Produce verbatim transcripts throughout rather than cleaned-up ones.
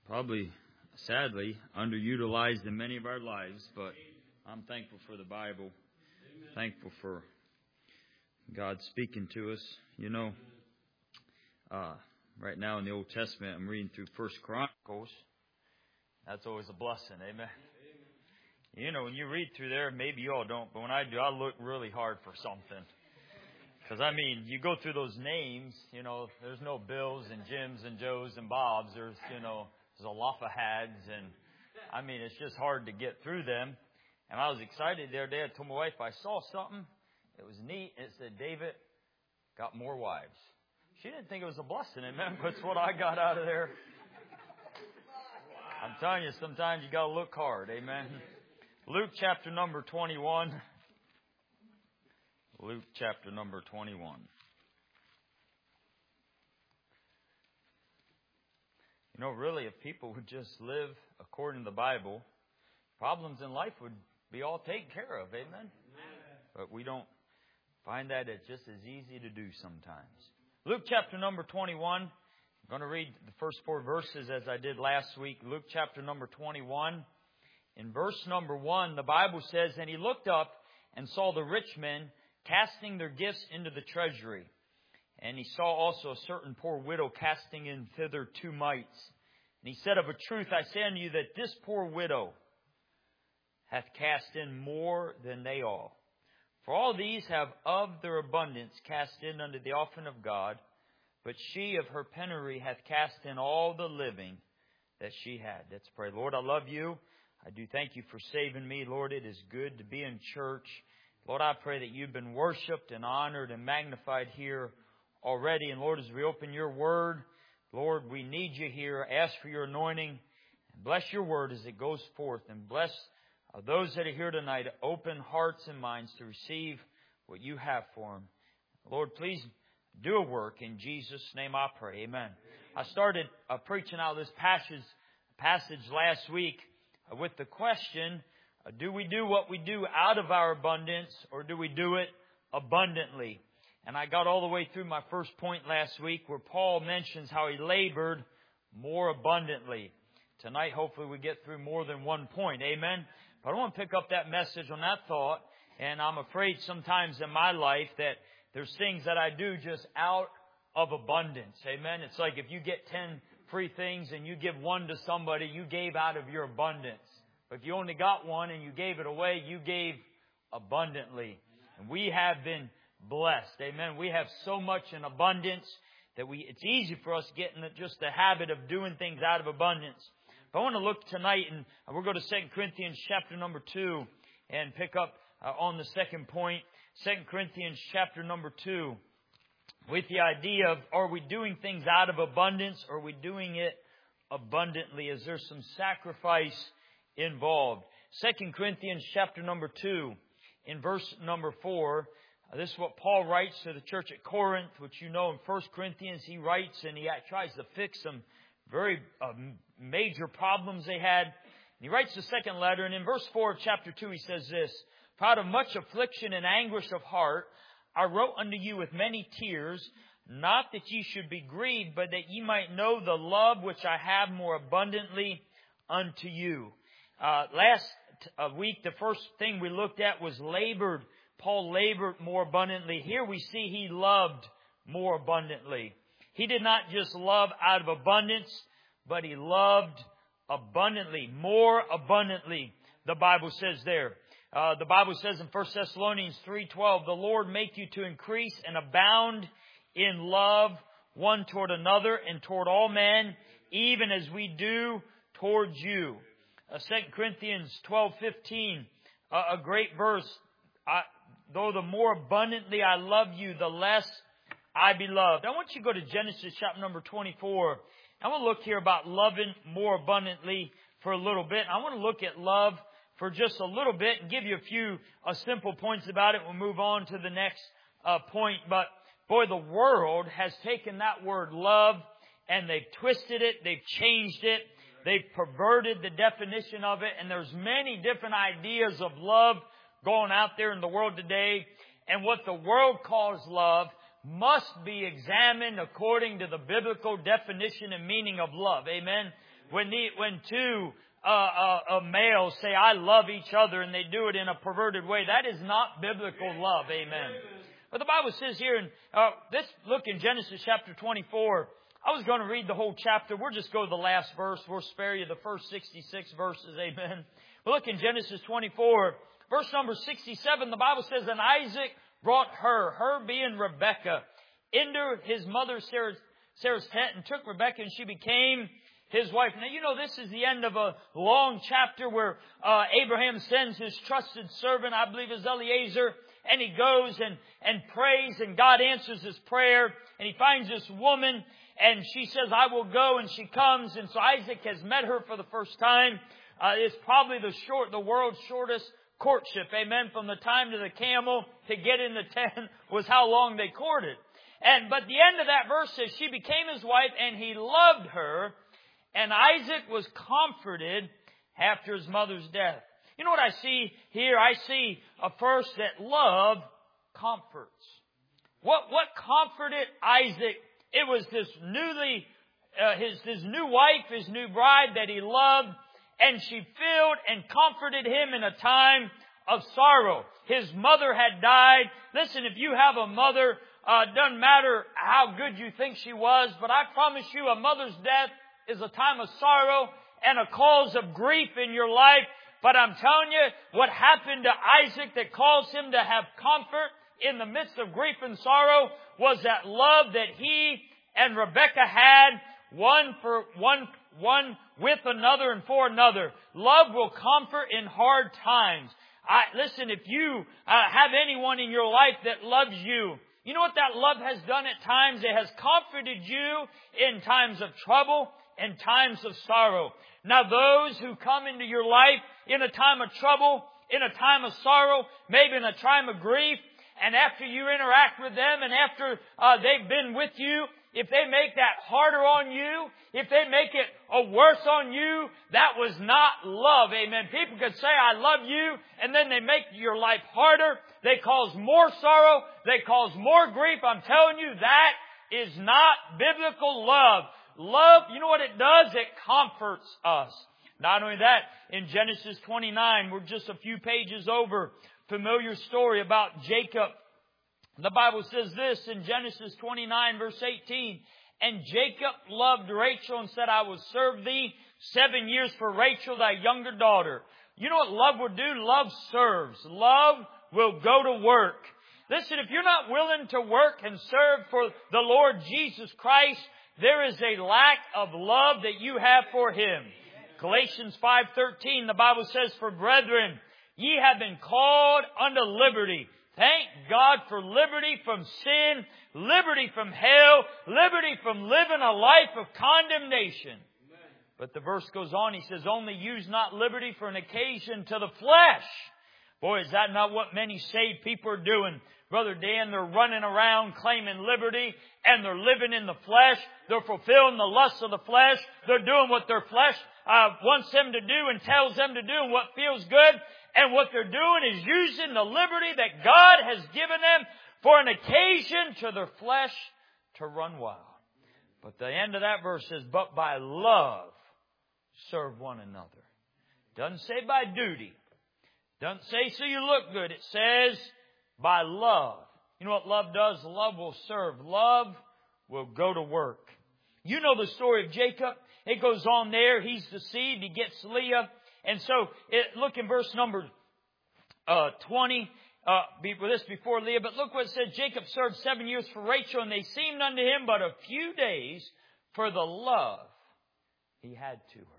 probably, sadly, underutilized in many of our lives, but I'm thankful for the Bible. Thankful for God speaking to us. You know, uh, right now in the Old Testament, I'm reading through First Chronicles. That's always a blessing, amen. You know, when you read through there, maybe you all don't, but when I do, I look really hard for something. Because, I mean, you go through those names, you know, there's no Bills and Jims and Joes and Bobs. There's, you know, Zelophehad's, and, I mean, it's just hard to get through them. And I was excited the other day. I told my wife I saw something. It was neat. It said, David got more wives. She didn't think it was a blessing, amen. That's what I got out of there. I'm telling you, sometimes you got to look hard, amen. Luke chapter number twenty-one. Luke chapter number twenty-one. You know, really, if people would just live according to the Bible, problems in life would be all taken care of, amen? But we don't find that it's just as easy to do sometimes. Luke chapter number twenty-one. I'm going to read the first four verses as I did last week. Luke chapter number twenty-one. In verse number one, the Bible says, And he looked up and saw the rich men casting their gifts into the treasury. And he saw also a certain poor widow casting in thither two mites. And he said, Of a truth I say unto you that this poor widow hath cast in more than they all. For all these have of their abundance cast in unto the offering of God, but she of her penury hath cast in all the living that she had. Let's pray. Lord, I love you. I do thank you for saving me. Lord, it is good to be in church. Lord, I pray that you've been worshipped and honored and magnified here already. And Lord, as we open your word, Lord, we need you here. Ask for your anointing. Bless your word as it goes forth. And bless those that are here tonight, open hearts and minds to receive what you have for them. Lord, please do a work. In Jesus' name I pray. Amen. I started uh, preaching out this passage, passage last week uh, with the question, uh, do we do what we do out of our abundance, or do we do it abundantly? And I got all the way through my first point last week where Paul mentions how he labored more abundantly. Tonight, hopefully, we get through more than one point. Amen. But I want to pick up that message on that thought. And I'm afraid sometimes in my life that there's things that I do just out of abundance. Amen. It's like if you get ten free things and you give one to somebody, you gave out of your abundance. But if you only got one and you gave it away, you gave abundantly. And we have been blessed. Amen. We have so much in abundance that we it's easy for us to get in the, just the habit of doing things out of abundance. But I want to look tonight, and we'll go to Second Corinthians chapter number two and pick up uh, on the second point. Second Corinthians chapter number two, with the idea of, are we doing things out of abundance, or are we doing it abundantly? Is there some sacrifice involved? Second Corinthians chapter number two, in verse number four, uh, this is what Paul writes to the church at Corinth, which you know in First Corinthians he writes and he tries to fix some very uh, major problems they had. And he writes the second letter, and in verse four of chapter two he says this, For out of much affliction and anguish of heart I wrote unto you with many tears, not that ye should be grieved, but that ye might know the love which I have more abundantly unto you. Uh, last uh, week, the first thing we looked at was labored. Paul labored more abundantly. Here we see he loved more abundantly. He did not just love out of abundance, but he loved abundantly, more abundantly, the Bible says there. Uh, the Bible says in First Thessalonians three twelve, The Lord make you to increase and abound in love one toward another and toward all men, even as we do towards you. Uh, Second Corinthians twelve fifteen, uh, a great verse. I, Though the more abundantly I love you, the less I be loved. I want you to go to Genesis chapter number twenty-four. I want to look here about loving more abundantly for a little bit. I want to look at love for just a little bit and give you a few uh, simple points about it. We'll move on to the next uh, point. But boy, the world has taken that word love and they've twisted it. They've changed it. They've perverted the definition of it. And there's many different ideas of love going out there in the world today. And what the world calls love must be examined according to the biblical definition and meaning of love. Amen. When the, when two uh, uh, uh, males say, I love each other, and they do it in a perverted way, that is not biblical love. Amen. But the Bible says here, in uh, this look in Genesis chapter twenty-four. I was going to read the whole chapter. We'll just go to the last verse. We'll spare you the first sixty-six verses. Amen. But look in Genesis twenty-four, verse number sixty-seven. The Bible says, and Isaac brought her, her being Rebekah, into his mother Sarah's, Sarah's tent, and took Rebekah, and she became his wife. Now, you know, this is the end of a long chapter where uh, Abraham sends his trusted servant, I believe is Eliezer, and he goes and, and prays, and God answers his prayer, and he finds this woman, and she says, I will go, and she comes. And so Isaac has met her for the first time. Uh, it's probably the short, the world's shortest courtship. Amen. From the time to the camel to get in the tent was how long they courted. And, but the end of that verse says, she became his wife, and he loved her, and Isaac was comforted after his mother's death. You know what I see here? I see a first that love comforts. What, what comforted Isaac? It was this newly, uh, his, his new wife, his new bride that he loved, and she filled and comforted him in a time of sorrow. His mother had died. Listen, if you have a mother, uh, doesn't matter how good you think she was, but I promise you a mother's death is a time of sorrow and a cause of grief in your life. But I'm telling you, what happened to Isaac that caused him to have comfort in the midst of grief and sorrow was that love that he and Rebekah had, one for one, one with another and for another. Love will comfort in hard times. I, listen, if you uh, have anyone in your life that loves you, you know what that love has done at times? It has comforted you in times of trouble and times of sorrow. Now those who come into your life in a time of trouble, in a time of sorrow, maybe in a time of grief, and after you interact with them and after uh, they've been with you, if they make that harder on you, if they make it a worse on you, that was not love. Amen. People could say, I love you, and then they make your life harder. They cause more sorrow. They cause more grief. I'm telling you, that is not biblical love. Love, you know what it does? It comforts us. Not only that, in Genesis twenty-nine, we're just a few pages over, familiar story about Jacob. The Bible says this in Genesis twenty-nine, verse eighteen. And Jacob loved Rachel and said, I will serve thee seven years for Rachel, thy younger daughter. You know what love will do? Love serves. Love will go to work. Listen, if you're not willing to work and serve for the Lord Jesus Christ, there is a lack of love that you have for Him. Galatians five thirteen, the Bible says, for brethren, ye have been called unto liberty. Thank God for liberty from sin, liberty from hell, liberty from living a life of condemnation. Amen. But the verse goes on, he says, only use not liberty for an occasion to the flesh. Boy, is that not what many saved people are doing? Brother Dan, they're running around claiming liberty, and they're living in the flesh. They're fulfilling the lusts of the flesh. They're doing what their flesh uh, wants them to do and tells them to do and what feels good. And what they're doing is using the liberty that God has given them for an occasion to their flesh to run wild. But the end of that verse says, but by love serve one another. Doesn't say by duty. Doesn't say so you look good. It says by love. You know what love does? Love will serve. Love will go to work. You know the story of Jacob. It goes on there. He's deceived. He gets Leah. And so, it, look in verse number uh, twenty, uh, be, with this before Leah. But look what it says. Jacob served seven years for Rachel, and they seemed unto him but a few days for the love he had to her.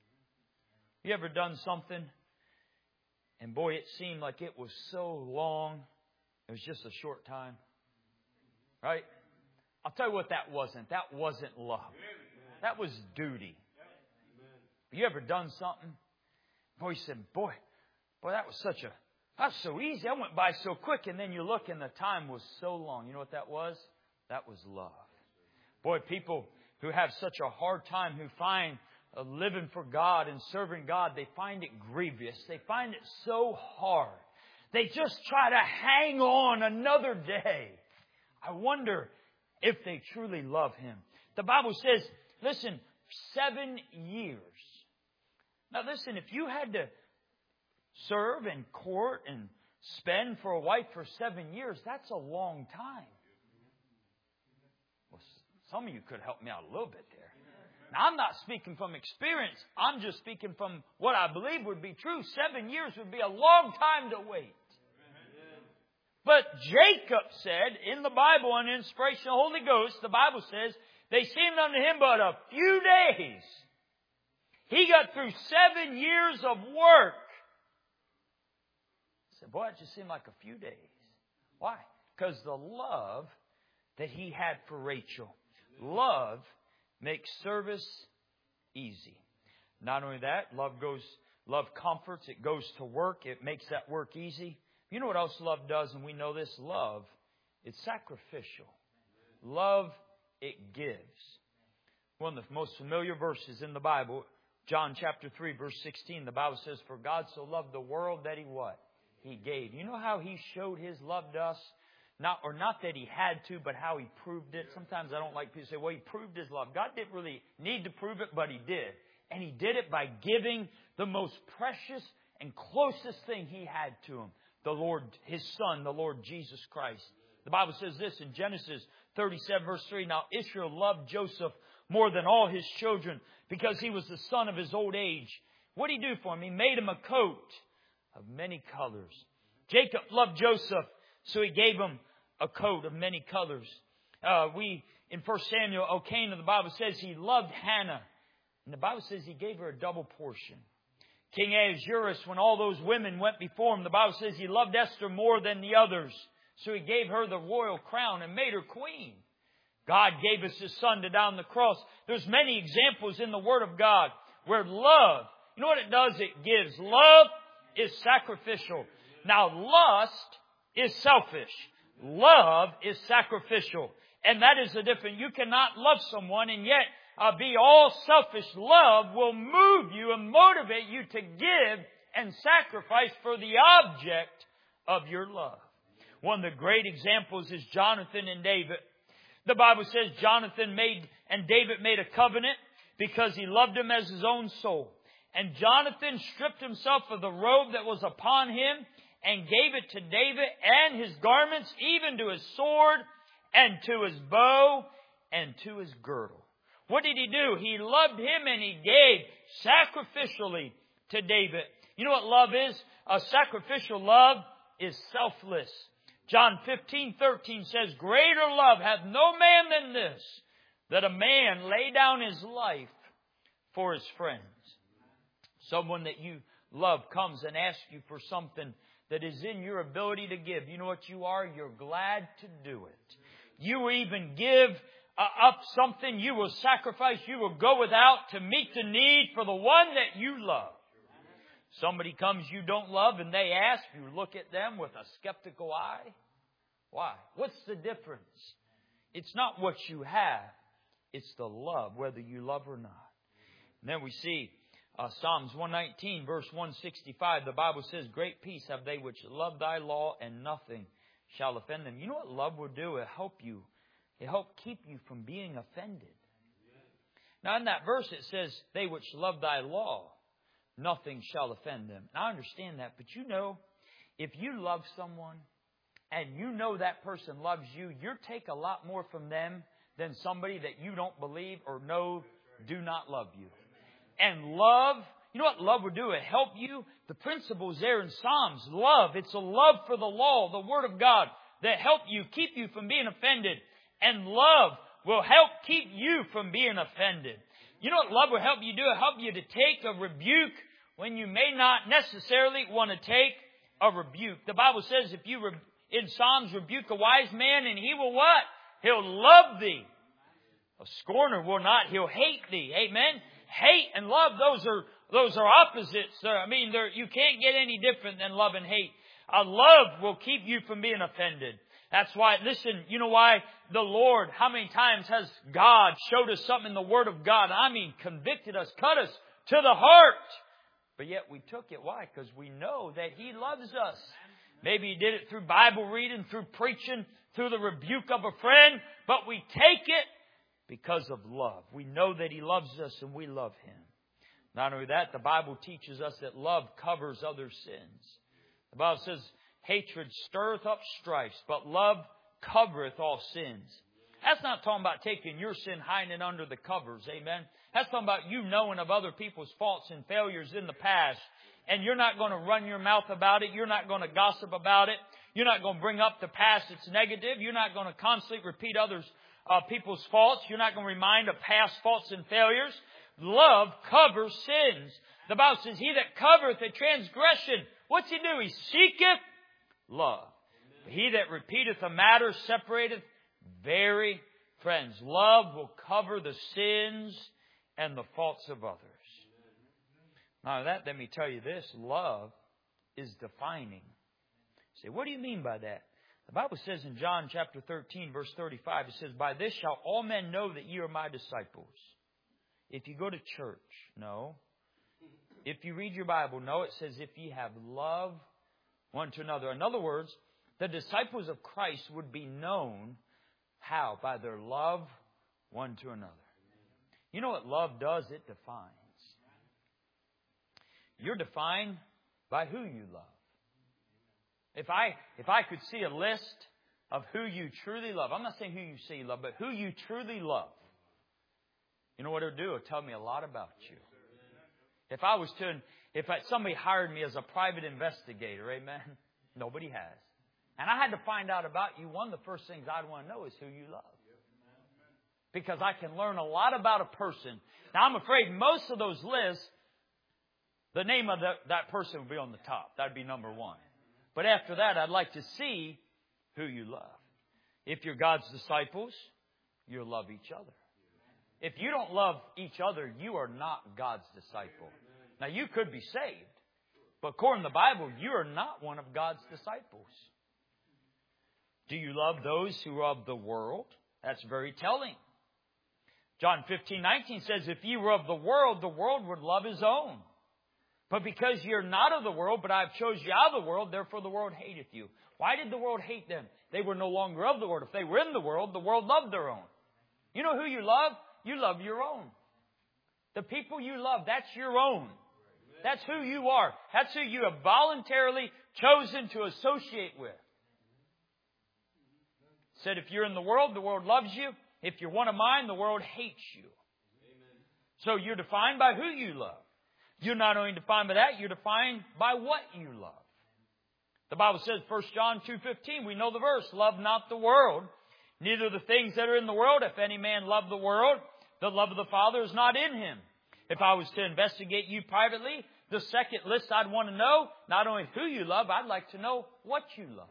You ever done something, and boy, it seemed like it was so long. It was just a short time. Right? I'll tell you what that wasn't. That wasn't love. That was duty. You ever done something? Boy, you said, boy, boy, that was such a, that's so easy. I went by so quick. And then you look and the time was so long. You know what that was? That was love. Boy, people who have such a hard time, who find uh, living for God and serving God, they find it grievous. They find it so hard. They just try to hang on another day. I wonder if they truly love Him. The Bible says, listen, seven years. Now listen, if you had to serve and court and spend for a wife for seven years, that's a long time. Well, some of you could help me out a little bit there. Now, I'm not speaking from experience. I'm just speaking from what I believe would be true. Seven years would be a long time to wait. But Jacob said, in the Bible, on inspiration of the Holy Ghost, the Bible says, they seemed unto him but a few days. He got through seven years of work. I said, boy, it just seemed like a few days. Why? Because the love that he had for Rachel. Love makes service easy. Not only that, love goes, love comforts. It goes to work. It makes that work easy. You know what else love does, and we know this? Love, it's sacrificial. Love, it gives. One of the most familiar verses in the Bible, John chapter three, verse sixteen, the Bible says, for God so loved the world that He what? He gave. You know how He showed His love to us? Not, or not that He had to, but how He proved it. Sometimes I don't like people say, well, He proved His love. God didn't really need to prove it, but He did. And He did it by giving the most precious and closest thing He had to Him. The Lord, His Son, the Lord Jesus Christ. The Bible says this in Genesis thirty-seven, verse three. Now Israel loved Joseph more than all his children because he was the son of his old age. What did He do for him? He made him a coat of many colors. Jacob loved Joseph, so he gave him a coat of many colors. Uh, we, in First Samuel, Elkanah, the Bible says he loved Hannah. And the Bible says he gave her a double portion. King Ahasuerus, when all those women went before him, the Bible says he loved Esther more than the others. So he gave her the royal crown and made her queen. God gave us His Son to die on the cross. There's many examples in the Word of God where love, you know what it does? It gives. Love is sacrificial. Now lust is selfish. Love is sacrificial. And that is the difference. You cannot love someone and yet uh, be all selfish. Love will move you and motivate you to give and sacrifice for the object of your love. One of the great examples is Jonathan and David. The Bible says Jonathan made and David made a covenant because he loved him as his own soul. And Jonathan stripped himself of the robe that was upon him and gave it to David and his garments, even to his sword and to his bow and to his girdle. What did he do? He loved him and he gave sacrificially to David. You know what love is? A sacrificial love is selfless. John fifteen thirteen says, greater love hath no man than this, that a man lay down his life for his friends. Someone that you love comes and asks you for something that is in your ability to give. You know what you are? You're glad to do it. You will even give uh, up something. You will sacrifice. You will go without to meet the need for the one that you love. Somebody comes you don't love and they ask, you look at them with a skeptical eye. Why? What's the difference? It's not what you have. It's the love, whether you love or not. And then we see uh, Psalms one nineteen, verse one sixty-five. The Bible says, great peace have they which love Thy law, and nothing shall offend them. You know what love will do? It'll help you. It'll help keep you from being offended. Now in that verse it says, they which love Thy law, nothing shall offend them. And I understand that, but you know, if you love someone and you know that person loves you, you'll take a lot more from them than somebody that you don't believe or know do not love you. And love, you know what love will do? It help you. The principles there in Psalms, love, it's a love for the law, the Word of God, that help you, keep you from being offended. And love will help keep you from being offended. You know what love will help you do? It'll help you to take a rebuke when you may not necessarily want to take a rebuke. The Bible says if you, re- in Psalms, rebuke a wise man and he will what? He'll love thee. A scorner will not. He'll hate thee. Amen? Hate and love, those are those are opposites. I mean, you can't get any different than love and hate. A love will keep you from being offended. That's why, listen, you know why the Lord, how many times has God showed us something in the Word of God? I mean, convicted us, cut us to the heart. But yet we took it. Why? Because we know that He loves us. Maybe He did it through Bible reading, through preaching, through the rebuke of a friend. But we take it because of love. We know that He loves us and we love Him. Not only that, the Bible teaches us that love covers other sins. The Bible says, hatred stirreth up strifes, but love covereth all sins. That's not talking about taking your sin, hiding it under the covers. Amen. That's talking about you knowing of other people's faults and failures in the past. And you're not going to run your mouth about it. You're not going to gossip about it. You're not going to bring up the past that's negative. You're not going to constantly repeat others' uh, people's faults. You're not going to remind of past faults and failures. Love covers sins. The Bible says, He that covereth a transgression, what's he do? He seeketh love. But he that repeateth a matter separateth very friends. Love will cover the sins and the faults of others. Now that, let me tell you this, love is defining. You say, what do you mean by that? The Bible says in John chapter thirteen, verse thirty-five, it says, by this shall all men know that ye are my disciples. If you go to church, no. If you read your Bible, no. It says, if ye have love one to another. In other words, the disciples of Christ would be known how? By their love one to another. You know what love does? It defines. You're defined by who you love. If I if I could see a list of who you truly love, I'm not saying who you say you love, but who you truly love, you know what it would do? It would tell me a lot about you. If I was to, if somebody hired me as a private investigator, amen, nobody has. And I had to find out about you, one of the first things I'd want to know is who you love. Because I can learn a lot about a person. Now, I'm afraid most of those lists, the name of the, that person would be on the top. That'd be number one. But after that, I'd like to see who you love. If you're God's disciples, you'll love each other. If you don't love each other, you are not God's disciple. Now, you could be saved. But according to the Bible, you are not one of God's disciples. Do you love those who are of the world? That's very telling. John fifteen nineteen says, if ye were of the world, the world would love his own. But because you're not of the world, but I've chose you out of the world, therefore the world hateth you. Why did the world hate them? They were no longer of the world. If they were in the world, the world loved their own. You know who you love? You love your own. The people you love, that's your own. That's who you are. That's who you have voluntarily chosen to associate with. Said if you're in the world, the world loves you. If you're one of mine, the world hates you. So you're defined by who you love. You're not only defined by that, you're defined by what you love. The Bible says, First John two fifteen, we know the verse, love not the world, neither the things that are in the world. If any man love the world, the love of the Father is not in him. If I was to investigate you privately, the second list I'd want to know, not only who you love, I'd like to know what you love.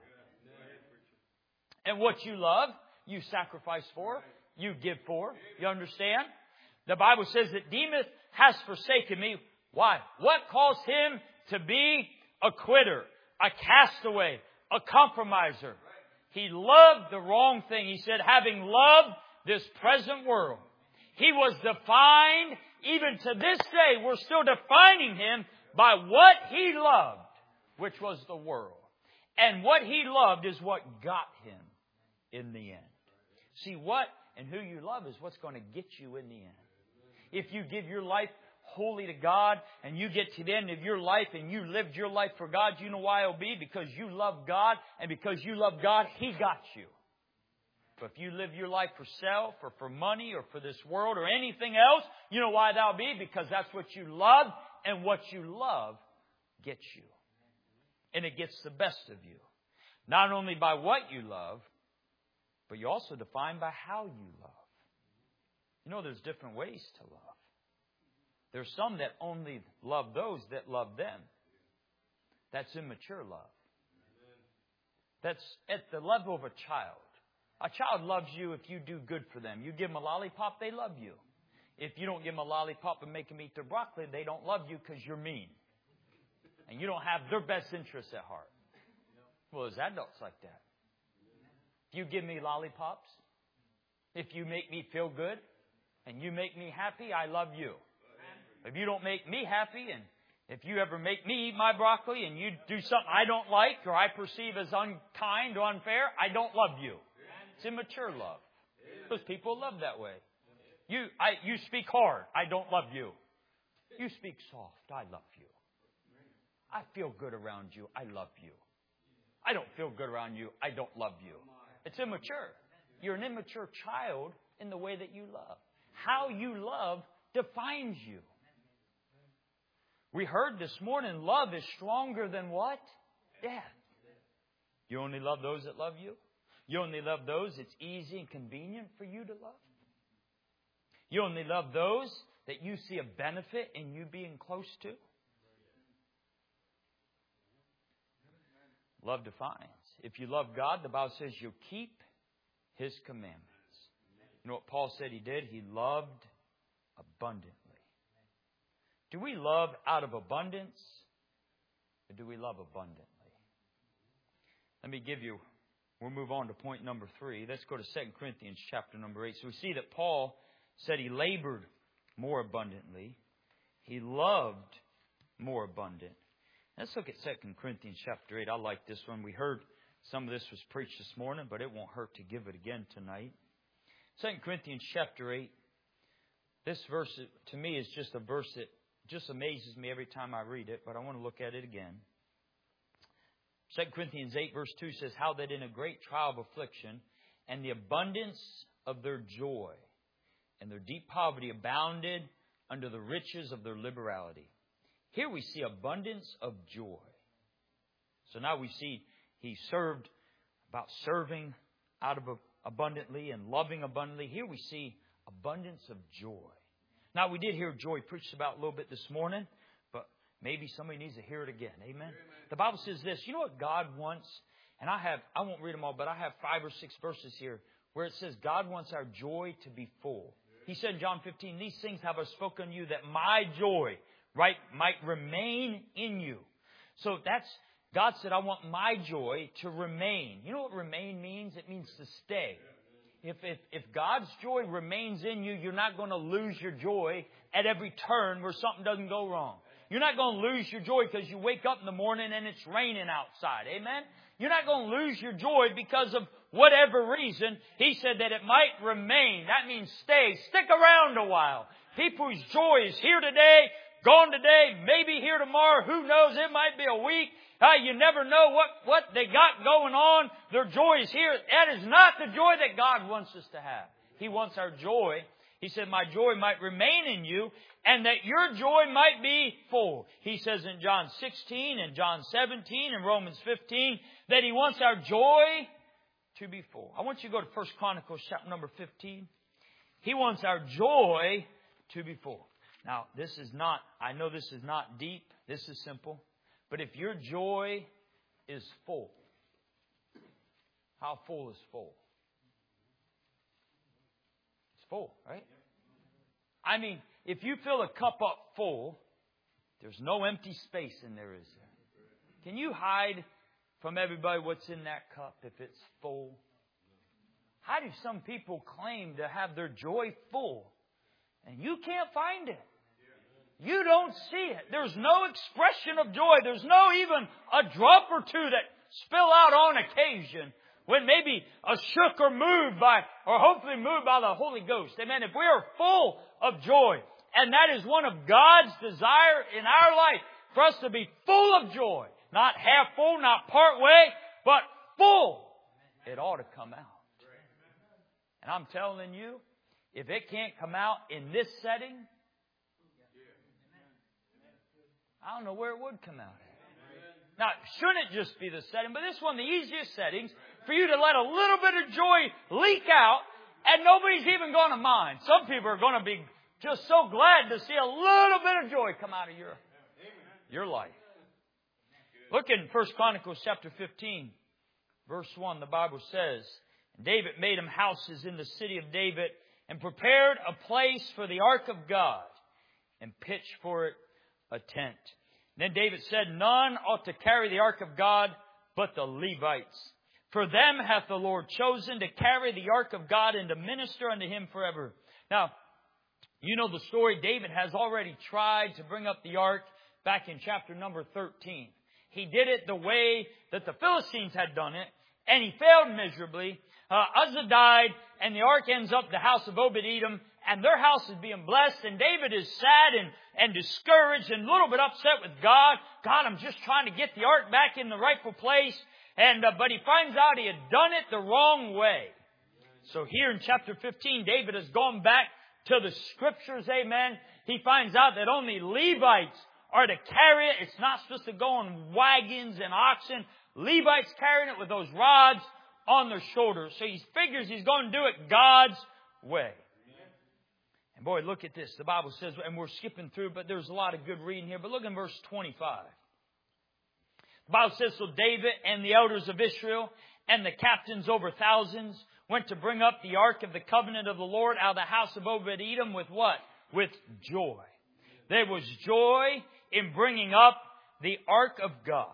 And what you love, you sacrifice for, you give for. You understand? The Bible says that Demas has forsaken me. Why? What caused him to be a quitter, a castaway, a compromiser? He loved the wrong thing. He said, having loved this present world. He was defined, even to this day, we're still defining him by what he loved, which was the world. And what he loved is what got him in the end. See, what and who you love is what's going to get you in the end. If you give your life wholly to God and you get to the end of your life and you lived your life for God, you know why it'll be? Because you love God, and because you love God, He got you. But if you live your life for self or for money or for this world or anything else, you know why that'll be? Because that's what you love, and what you love gets you. And it gets the best of you. Not only by what you love, but you're also defined by how you love. You know, there's different ways to love. There's some that only love those that love them. That's immature love. That's at the level of a child. A child loves you if you do good for them. You give them a lollipop, they love you. If you don't give them a lollipop and make them eat their broccoli, they don't love you because you're mean. And you don't have their best interests at heart. Well, there's adults like that. If you give me lollipops, if you make me feel good, and you make me happy, I love you. If you don't make me happy, and if you ever make me eat my broccoli and you do something I don't like or I perceive as unkind or unfair, I don't love you. It's immature love. Because people love that way. You, I, you speak hard. I don't love you. You speak soft. I love you. I feel good around you. I love you. I don't feel good around you. I don't love you. It's immature. You're an immature child in the way that you love. How you love defines you. We heard this morning, love is stronger than what? Death. You only love those that love you. You only love those it's easy and convenient for you to love. You only love those that you see a benefit in you being close to. Love defines. If you love God, the Bible says you'll keep His commandments. You know what Paul said he did? He loved abundantly. Do we love out of abundance? Or do we love abundantly? Let me give you, we'll move on to point number three. Let's go to Second Corinthians chapter number eight. So we see that Paul said he labored more abundantly. He loved more abundant. Let's look at Second Corinthians chapter eight. I like this one. We heard some of this was preached this morning, but it won't hurt to give it again tonight. Second Corinthians chapter eight. This verse to me is just a verse that just amazes me every time I read it, but I want to look at it again. Second Corinthians eight verse two says, how that in a great trial of affliction and the abundance of their joy and their deep poverty abounded under the riches of their liberality. Here we see abundance of joy. So now we see he served about serving out of abundantly and loving abundantly. Here we see abundance of joy. Now we did hear joy preached about a little bit this morning, but maybe somebody needs to hear it again. Amen. Amen. The Bible says this. You know what God wants? And I have, I won't read them all, but I have five or six verses here where it says God wants our joy to be full. He said in John fifteen, these things have I spoken to you that my joy, right, might remain in you. So that's, God said, I want my joy to remain. You know what remain means? It means to stay. If, if, if God's joy remains in you, you're not going to lose your joy at every turn where something doesn't go wrong. You're not going to lose your joy because you wake up in the morning and it's raining outside. Amen? You're not going to lose your joy because of whatever reason. He said that it might remain. That means stay. Stick around a while. People whose joy is here today, gone today, maybe here tomorrow. Who knows? It might be a week. Uh, you never know what, what they got going on. Their joy is here. That is not the joy that God wants us to have. He wants our joy. He said, my joy might remain in you and that your joy might be full. He says in John sixteen and John seventeen and Romans fifteen that He wants our joy to be full. I want you to go to First Chronicles chapter number fifteen. He wants our joy to be full. Now, this is not, I know this is not deep. This is simple. But if your joy is full, how full is full? It's full, right? I mean, if you fill a cup up full, there's no empty space in there, is there? Can you hide from everybody what's in that cup if it's full? How do some people claim to have their joy full and you can't find it? You don't see it. There's no expression of joy. There's no even a drop or two that spill out on occasion when maybe a shook or moved by, or hopefully moved by the Holy Ghost. Amen. If we are full of joy, and that is one of God's desire in our life, for us to be full of joy. Not half full, not part way, but full. It ought to come out. And I'm telling you, if it can't come out in this setting, I don't know where it would come out. Now, shouldn't it just be the setting? But this one, the easiest settings, for you to let a little bit of joy leak out, and nobody's even going to mind. Some people are going to be just so glad to see a little bit of joy come out of your, your life. Look in First Chronicles chapter fifteen, verse one. The Bible says, David made him houses in the city of David and prepared a place for the ark of God and pitched for it a tent. Then David said, none ought to carry the ark of God but the Levites. For them hath the Lord chosen to carry the ark of God and to minister unto Him forever. Now, you know the story. David has already tried to bring up the ark back in chapter number thirteen. He did it the way that the Philistines had done it, and he failed miserably. Uh, Uzzah died, and the ark ends up in the house of Obed-Edom, and their house is being blessed, and David is sad and, and discouraged and a little bit upset with God. God, I'm just trying to get the ark back in the rightful place. And uh, but he finds out he had done it the wrong way. So here in chapter fifteen, David has gone back to the Scriptures, amen. He finds out that only Levites are to carry it. It's not supposed to go on wagons and oxen. Levites carrying it with those rods on their shoulders. So he figures he's going to do it God's way. And boy, look at this. The Bible says, and we're skipping through, but there's a lot of good reading here. But look in verse twenty-five. The Bible says, so David and the elders of Israel and the captains over thousands went to bring up the ark of the covenant of the Lord out of the house of Obed-Edom with what? With joy. There was joy in bringing up the ark of God.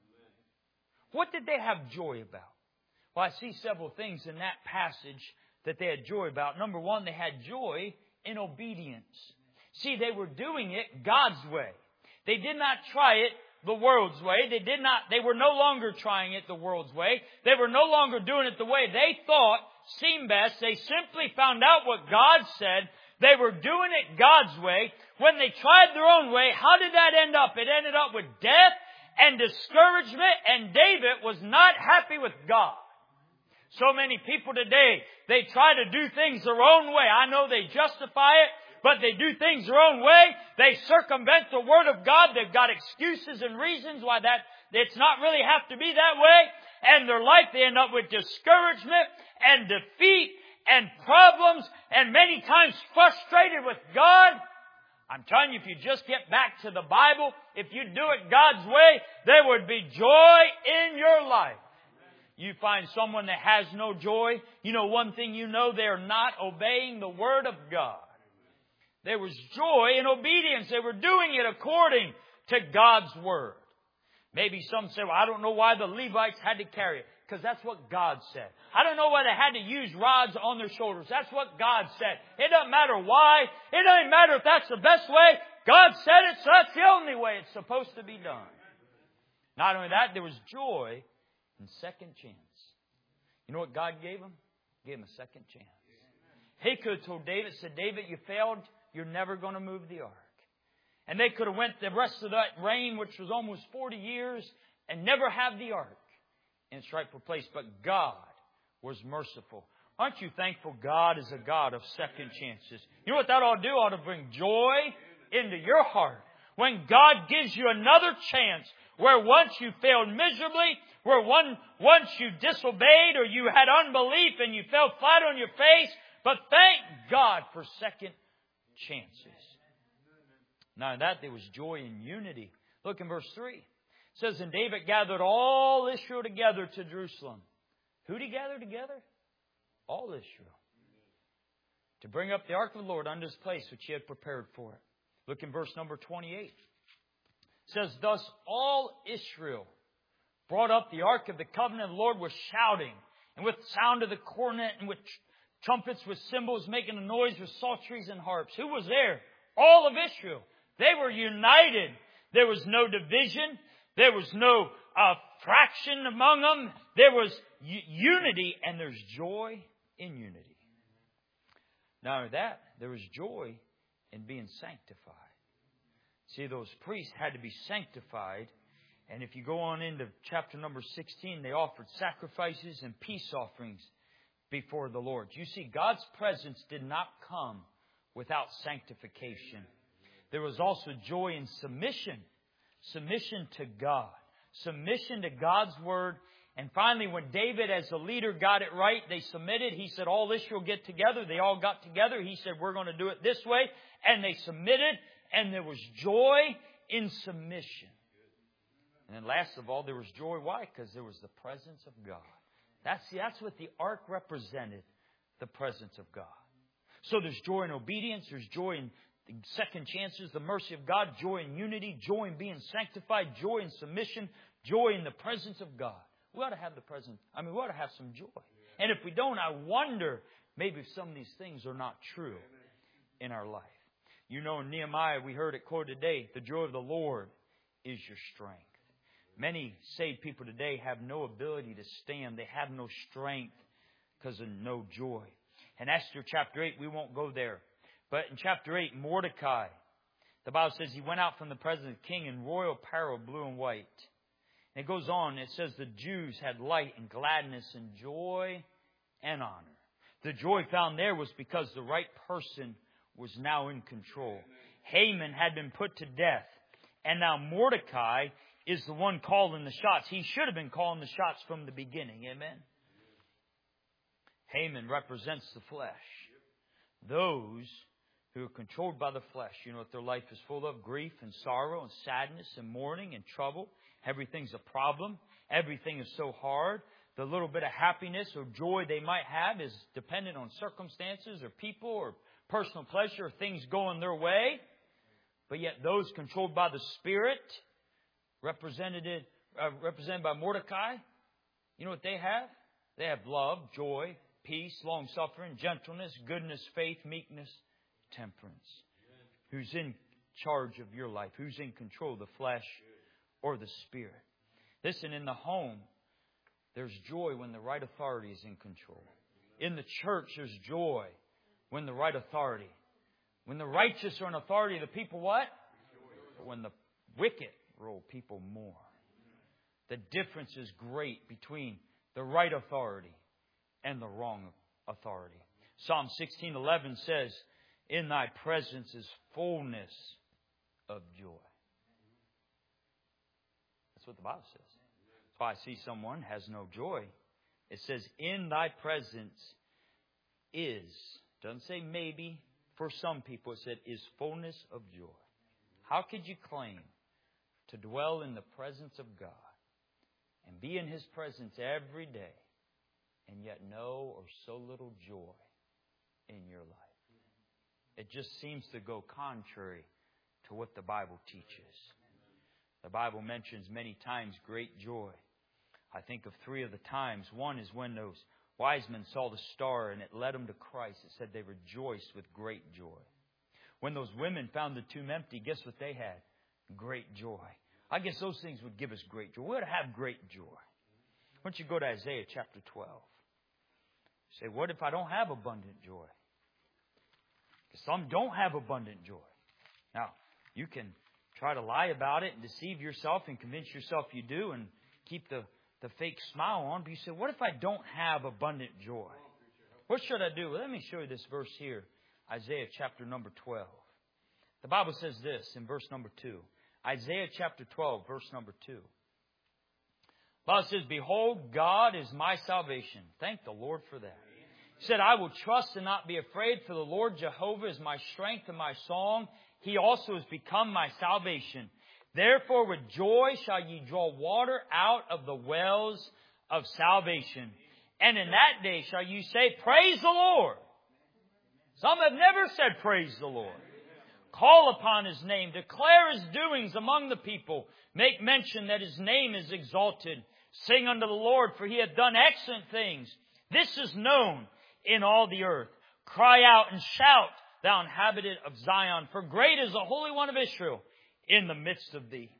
What did they have joy about? Well, I see several things in that passage that they had joy about. Number one, they had joy in obedience. See, they were doing it God's way. They did not try it the world's way. They did not, they were no longer trying it the world's way. They were no longer doing it the way they thought seemed best. They simply found out what God said. They were doing it God's way. When they tried their own way, how did that end up? It ended up with death and discouragement, and David was not happy with God. So many people today, they try to do things their own way. I know they justify it, but they do things their own way. They circumvent the Word of God. They've got excuses and reasons why that it's not really have to be that way. And their life, they end up with discouragement and defeat and problems and many times frustrated with God. I'm telling you, if you just get back to the Bible, if you do it God's way, there would be joy in your life. You find someone that has no joy, you know one thing you know, they're not obeying the Word of God. There was joy in obedience. They were doing it according to God's Word. Maybe some say, well, I don't know why the Levites had to carry it. Because that's what God said. I don't know why they had to use rods on their shoulders. That's what God said. It doesn't matter why. It doesn't matter if that's the best way. God said it, so that's the only way it's supposed to be done. Not only that, there was joy in second chance. You know what God gave him? He gave him a second chance. He could have told David, said, David, you failed. You're never going to move the ark. And they could have went the rest of that reign, which was almost forty years, and never have the ark in its rightful place. But God was merciful. Aren't you thankful God is a God of second chances? You know what that ought to do? Ought to bring joy into your heart. When God gives you another chance, where once you failed miserably, where one, once you disobeyed or you had unbelief and you fell flat on your face, but thank God for second chances. Now in that there was joy in unity. Look in verse three. It says, and David gathered all Israel together to Jerusalem. Who did he gather together? All Israel. To bring up the ark of the Lord unto his place which he had prepared for it. Look in verse number twenty-eight. It says, thus all Israel brought up the ark of the covenant of the Lord with shouting, and with sound of the cornet, and with trumpets, with cymbals, making a noise with psalteries and harps. Who was there? All of Israel. They were united. There was no division. There was no uh, fraction among them. There was u- unity, and there's joy in unity. Now that, there was joy in being sanctified. See, those priests had to be sanctified. And if you go on into chapter number sixteen, they offered sacrifices and peace offerings before the Lord. You see, God's presence did not come without sanctification. There was also joy in submission. Submission to God. Submission to God's Word. And finally, when David as a leader got it right, they submitted. He said, all Israel get together. They all got together. He said, we're going to do it this way. And they submitted. And there was joy in submission. And then last of all, there was joy. Why? Because there was the presence of God. That's, that's what the ark represented. The presence of God. So there's joy in obedience. There's joy in second chances, the mercy of God, joy in unity, joy in being sanctified, joy in submission, joy in the presence of God. We ought to have the presence. I mean, we ought to have some joy. And if we don't, I wonder maybe if some of these things are not true in our life. You know, in Nehemiah, we heard it quoted today, the joy of the Lord is your strength. Many saved people today have no ability to stand. They have no strength because of no joy. In Esther chapter eight, we won't go there. But in chapter eight, Mordecai, the Bible says he went out from the presence of the king in royal apparel, blue and white. And it goes on, it says the Jews had light and gladness and joy and honor. The joy found there was because the right person was now in control. Haman had been put to death. And now Mordecai is the one calling the shots. He should have been calling the shots from the beginning. Amen. Haman represents the flesh. Those who are controlled by the flesh. You know what their life is full of? Grief and sorrow and sadness and mourning and trouble. Everything's a problem. Everything is so hard. The little bit of happiness or joy they might have is dependent on circumstances or people or personal pleasure or things going their way. But yet those controlled by the Spirit, represented, uh, represented by Mordecai, you know what they have? They have love, joy, peace, long-suffering, gentleness, goodness, faith, meekness, temperance. Who's in charge of your life? Who's in control, the flesh or the Spirit? Listen, in the home, there's joy when the right authority is in control. In the church, there's joy when the right authority. When the righteous are in authority, the people what? But when the wicked rule, people mourn. The difference is great between the right authority and the wrong authority. Psalm sixteen eleven says, "In thy presence is fullness of joy." That's what the Bible says. That's why I see someone has no joy. It says, "In thy presence is," doesn't say maybe. For some people, it said, "is fullness of joy." How could you claim to dwell in the presence of God and be in His presence every day and yet know or so little joy in your life? It just seems to go contrary to what the Bible teaches. The Bible mentions many times great joy. I think of three of the times. One is when those wise men saw the star and it led them to Christ. It said they rejoiced with great joy. When those women found the tomb empty, guess what they had? Great joy. I guess those things would give us great joy. We ought to have great joy. Why don't you go to Isaiah chapter twelve? Say, what if I don't have abundant joy? Because some don't have abundant joy. Now, you can try to lie about it and deceive yourself and convince yourself you do and keep the the fake smile on. But you say, what if I don't have abundant joy? What should I do? Well, let me show you this verse here. Isaiah chapter number twelve. The Bible says this in verse number two. Isaiah chapter twelve, verse number two. The Bible says, "Behold, God is my salvation." Thank the Lord for that. He said, "I will trust and not be afraid, for the Lord Jehovah is my strength and my song. He also has become my salvation. Therefore with joy shall ye draw water out of the wells of salvation. And in that day shall you say, Praise the Lord." Some have never said praise the Lord. Call upon His name. Declare His doings among the people. Make mention that His name is exalted. Sing unto the Lord, for He hath done excellent things. This is known in all the earth. Cry out and shout, thou inhabitant of Zion, for great is the Holy One of Israel in the midst of thee.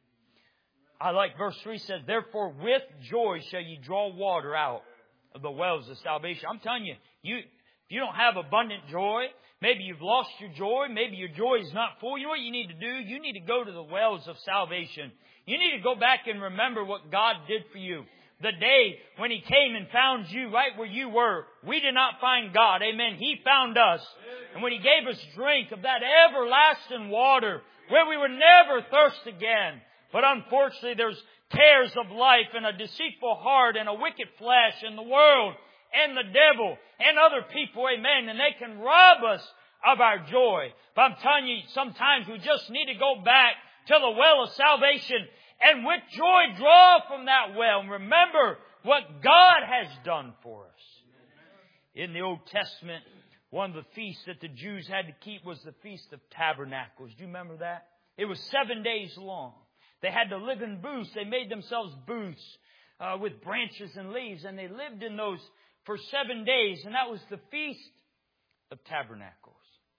I like verse three says, "Therefore with joy shall ye draw water out of the wells of salvation." I'm telling you, you if you don't have abundant joy, maybe you've lost your joy, maybe your joy is not full. You know what you need to do? You need to go to the wells of salvation. You need to go back and remember what God did for you. The day when He came and found you right where you were. We did not find God. Amen. He found us. And when He gave us drink of that everlasting water, where we would never thirst again. But unfortunately, there's cares of life and a deceitful heart and a wicked flesh and the world and the devil and other people, amen, and they can rob us of our joy. But I'm telling you, sometimes we just need to go back to the well of salvation and with joy draw from that well and remember what God has done for us. In the Old Testament, one of the feasts that the Jews had to keep was the Feast of Tabernacles. Do you remember that? It was seven days long. They had to live in booths. They made themselves booths uh, with branches and leaves, and they lived in those for seven days, and that was the Feast of Tabernacles.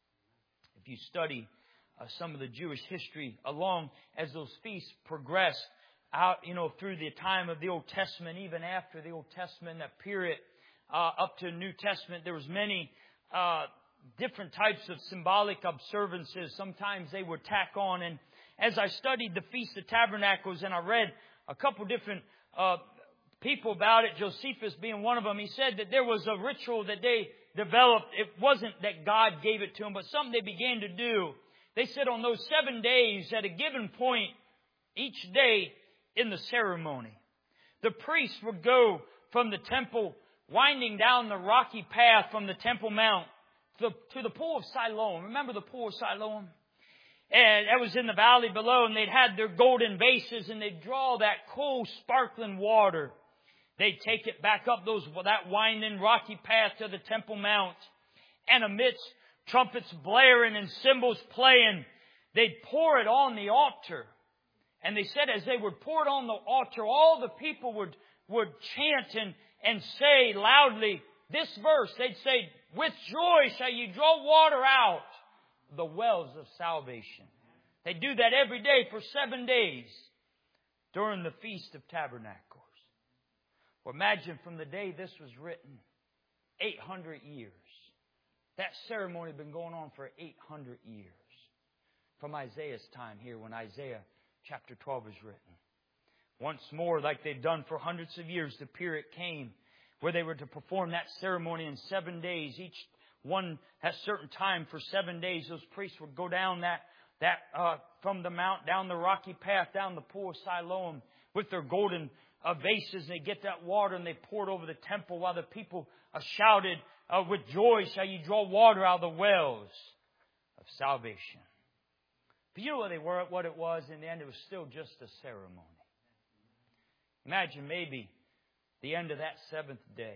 If you study uh, some of the Jewish history along as those feasts progressed out, you know, through the time of the Old Testament, even after the Old Testament, that period uh, up to the New Testament, there was many uh, different types of symbolic observances. Sometimes they would tack on. And as I studied the Feast of Tabernacles and I read a couple different uh, people about it, Josephus being one of them, he said that there was a ritual that they developed. It wasn't that God gave it to them, but something they began to do. They said on those seven days, at a given point each day in the ceremony, the priest would go from the temple, winding down the rocky path from the Temple Mount to the, to the pool of Siloam. Remember the pool of Siloam? And that was in the valley below, and they'd had their golden vases, and they'd draw that cool, sparkling water. They'd take it back up those that winding, rocky path to the Temple Mount. And amidst trumpets blaring and cymbals playing, they'd pour it on the altar. And they said as they would pour it on the altar, all the people would, would chant and, and say loudly this verse. They'd say, "With joy shall you draw water out the wells of salvation." They do that every day for seven days during the Feast of Tabernacles. Well, imagine from the day this was written, eight hundred years. That ceremony had been going on for eight hundred years. From Isaiah's time here, when Isaiah chapter twelve is written. Once more, like they've done for hundreds of years, the period came where they were to perform that ceremony in seven days. Each one at a certain time for seven days. Those priests would go down that, that uh, from the mount, down the rocky path, down the pool of Siloam with their golden uh, vases. And they get that water and they pour it over the temple while the people uh, shouted, uh, "With joy shall you draw water out of the wells of salvation." But you know what they were, what it was in the end? It was still just a ceremony. Imagine maybe the end of that seventh day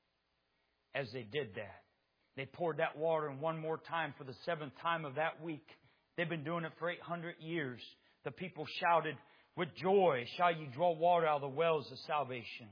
as they did that. They poured that water in one more time for the seventh time of that week. They've been doing it for eight hundred years. The people shouted, "With joy shall you draw water out of the wells of salvation."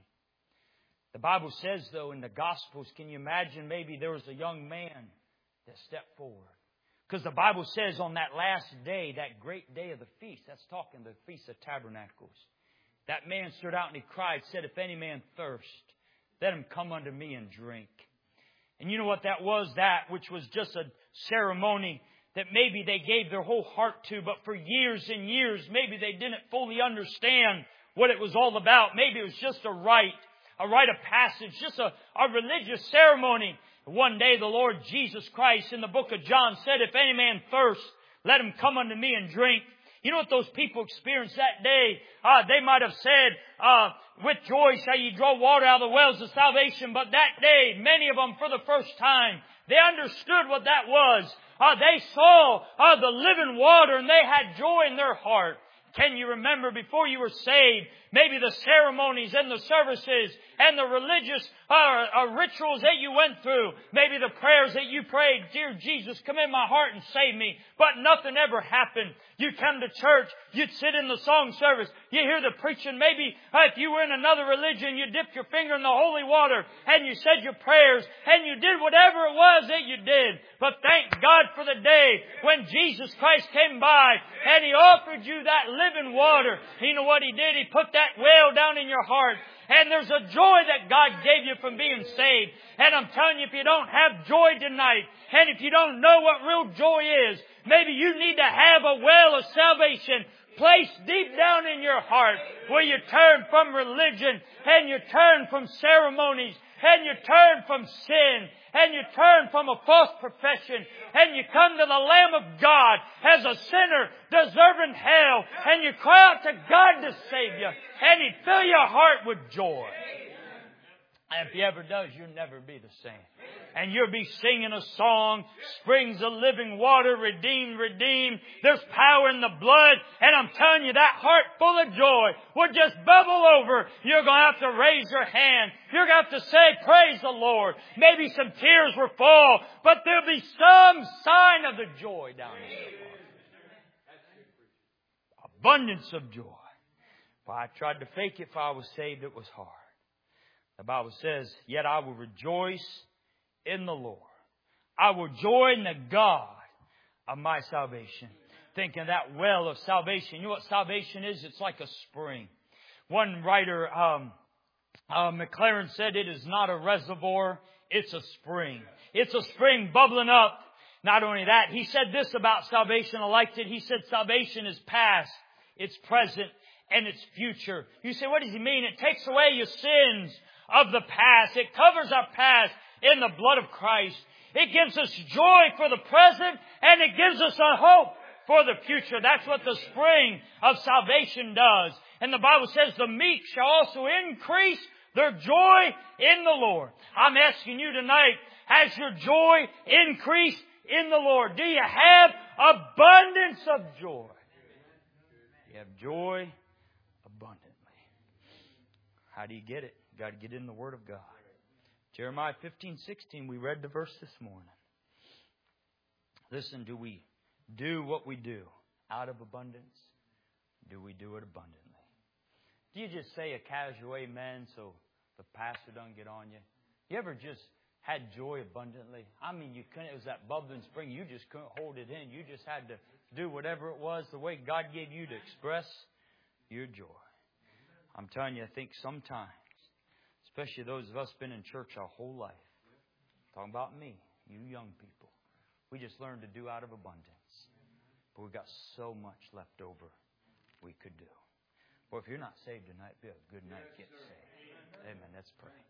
The Bible says, though, in the Gospels, can you imagine maybe there was a young man that stepped forward? Because the Bible says on that last day, that great day of the feast, that's talking the Feast of Tabernacles, that man stood out and he cried, said, "If any man thirst, let him come unto me and drink." And you know what that was? That which was just a ceremony that maybe they gave their whole heart to, but for years and years, maybe they didn't fully understand what it was all about. Maybe it was just a rite, a rite of passage, just a, a religious ceremony. One day the Lord Jesus Christ in the book of John said, "If any man thirst, let him come unto me and drink." You know what those people experienced that day? Uh, they might have said, uh, "With joy shall you draw water out of the wells of salvation." But that day, many of them for the first time, they understood what that was. Uh, they saw uh, the living water and they had joy in their heart. Can you remember before you were saved, maybe the ceremonies and the services and the religious uh, uh, rituals that you went through, maybe the prayers that you prayed, "Dear Jesus, come in my heart and save me," but nothing ever happened. You come to church, you'd sit in the song service, you hear the preaching. Maybe uh, if you were in another religion, you dipped your finger in the holy water and you said your prayers and you did whatever it was that you did. But thank God for the day when Jesus Christ came by and He offered you that living water. You know what He did? He put that well down in your heart. And there's a joy that God gave you from being saved. And I'm telling you, if you don't have joy tonight, and if you don't know what real joy is, maybe you need to have a well of salvation placed deep down in your heart where you turn from religion and you turn from ceremonies and you turn from sin and you turn from a false profession and you come to the Lamb of God as a sinner deserving hell and you cry out to God to save you and He'd fill your heart with joy. And if He ever does, you'll never be the same. And you'll be singing a song, "Springs of living water, redeemed, redeemed. There's power in the blood." And I'm telling you, that heart full of joy will just bubble over. You're going to have to raise your hand. You're going to have to say, "Praise the Lord." Maybe some tears will fall, but there'll be some sign of the joy down in your heart. Abundance of joy. If I tried to fake it, if I was saved, it was hard. The Bible says, "Yet I will rejoice in the Lord. I will joy in the God of my salvation." Thinking of that well of salvation. You know what salvation is? It's like a spring. One writer, um, uh, McLaren, said it is not a reservoir, it's a spring. It's a spring bubbling up. Not only that, He said this about salvation. I liked it. He said salvation is past, it's present, and it's future. You say, what does He mean? It takes away your sins of the past. It covers our past in the blood of Christ. It gives us joy for the present, and it gives us a hope for the future. That's what the spring of salvation does. And the Bible says the meek shall also increase their joy in the Lord. I'm asking you tonight, has your joy increased in the Lord? Do you have abundance of joy? You have joy abundantly. How do you get it? You've got to get in the Word of God. Jeremiah fifteen sixteen, we read the verse this morning. Listen, do we do what we do out of abundance? Do we do it abundantly? Do you just say a casual amen so the pastor doesn't get on you? You ever just had joy abundantly? I mean, you couldn't. It was that bubbling spring. You just couldn't hold it in. You just had to do whatever it was, the way God gave you to express your joy. I'm telling you, I think sometimes, especially those of us been in church our whole life, talking about me, you young people, we just learned to do out of abundance. But we've got so much left over we could do. Well, if you're not saved tonight, be a good night. Get saved. Amen. Let's pray.